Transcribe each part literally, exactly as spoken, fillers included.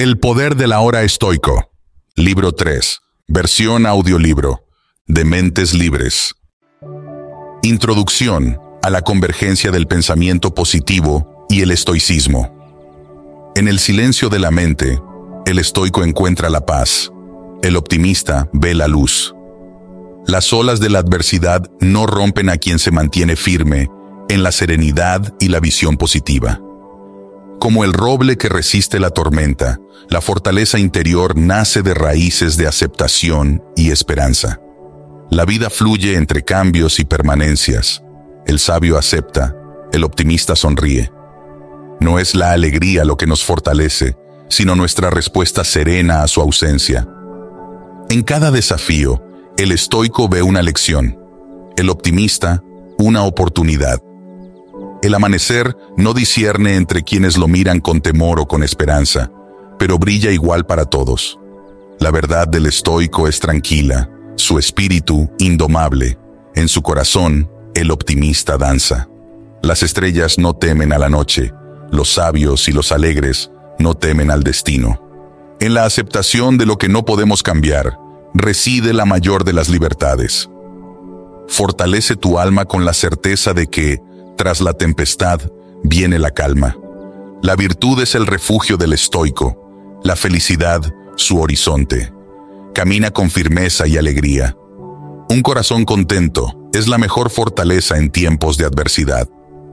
El poder de la hora estoico. Libro tres. Versión audiolibro. De Mentes Libres. Introducción a la convergencia del pensamiento positivo y el estoicismo. En el silencio de la mente, el estoico encuentra la paz. El optimista ve la luz. Las olas de la adversidad no rompen a quien se mantiene firme en la serenidad y la visión positiva. Como el roble que resiste la tormenta, la fortaleza interior nace de raíces de aceptación y esperanza. La vida fluye entre cambios y permanencias. El sabio acepta, el optimista sonríe. No es la alegría lo que nos fortalece, sino nuestra respuesta serena a su ausencia. En cada desafío, el estoico ve una lección, el optimista una oportunidad. El amanecer no discierne entre quienes lo miran con temor o con esperanza, pero brilla igual para todos. La verdad del estoico es tranquila, su espíritu indomable. En su corazón, el optimista danza. Las estrellas no temen a la noche, los sabios y los alegres no temen al destino. En la aceptación de lo que no podemos cambiar, reside la mayor de las libertades. Fortalece tu alma con la certeza de que, tras la tempestad, viene la calma. La virtud es el refugio del estoico, la felicidad su horizonte. Camina con firmeza y alegría. Un corazón contento es la mejor fortaleza en tiempos de adversidad.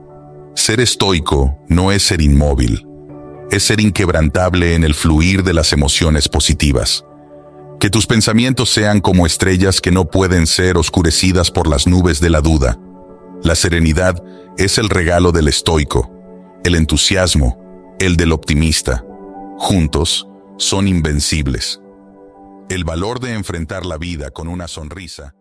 Ser estoico no es ser inmóvil, es ser inquebrantable en el fluir de las emociones positivas. Que tus pensamientos sean como estrellas que no pueden ser oscurecidas por las nubes de la duda. La serenidad es el regalo del estoico, el entusiasmo, el del optimista. Juntos, son invencibles. El valor de enfrentar la vida con una sonrisa